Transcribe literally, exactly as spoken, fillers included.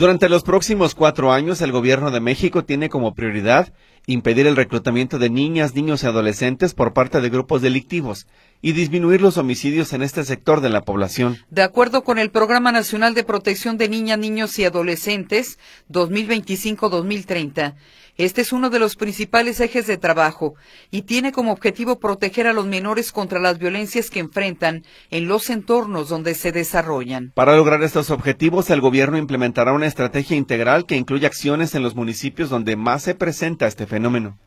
Durante los próximos cuatro años, el Gobierno de México tiene como prioridad impedir el reclutamiento de niñas, niños y adolescentes por parte de grupos delictivos y disminuir los homicidios en este sector de la población. De acuerdo con el Programa Nacional de Protección de Niñas, Niños y Adolescentes dos mil veinticinco a dos mil treinta, este es uno de los principales ejes de trabajo y tiene como objetivo proteger a los menores contra las violencias que enfrentan en los entornos donde se desarrollan. Para lograr estos objetivos, el gobierno implementará una estrategia integral que incluye acciones en los municipios donde más se presenta este fenómeno.